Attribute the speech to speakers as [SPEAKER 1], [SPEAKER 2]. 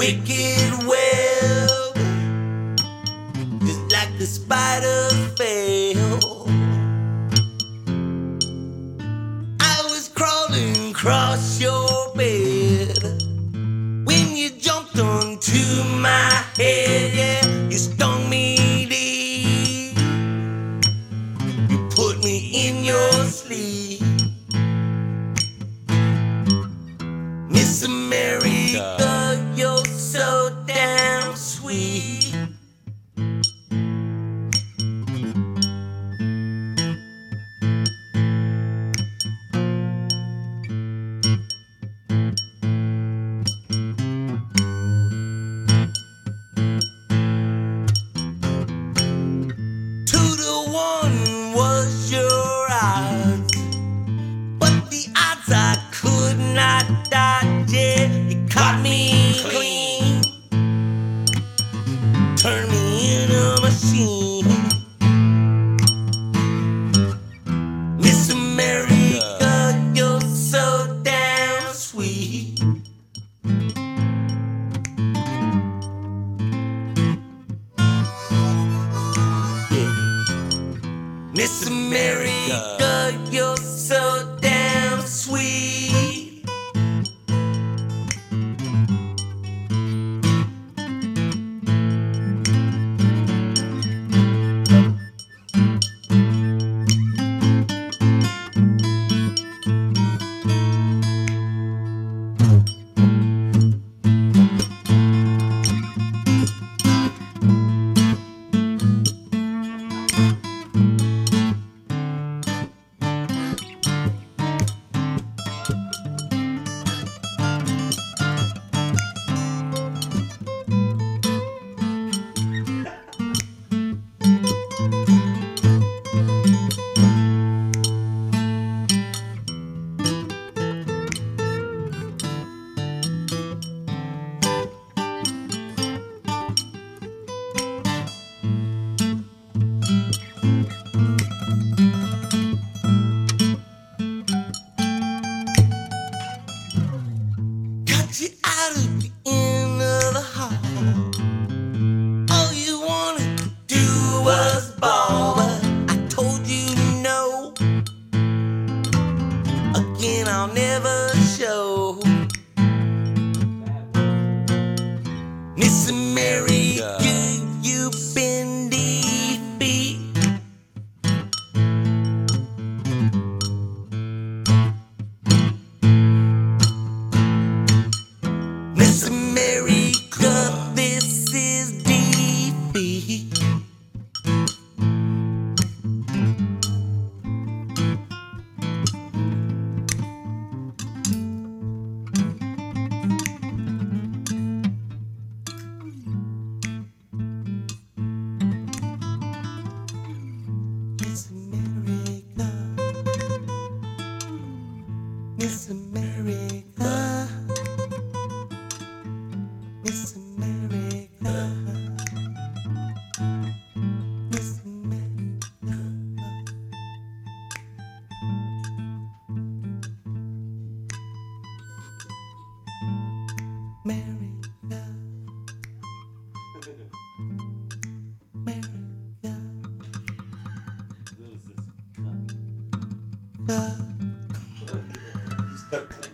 [SPEAKER 1] wicked web, just like the spider fell. I was crawling across your bed when you jumped onto my head. Yeah, you stung me deep, you put me in your sleep. Miss America, you're so damn sweet. Was your odds, but the odds I could not dodge. Yeah, you caught me clean, turned me into a machine. Miss America, you're so damn sweet. Miss America, you're so damn sweet. You out at the end of the hall. All you wanted to do was ball, but I told you no. Again, I'll never show. Miss America, you've been defeated. Miss America, this is defeat. Miss America, Miss America, Miss America, Miss America. America, America.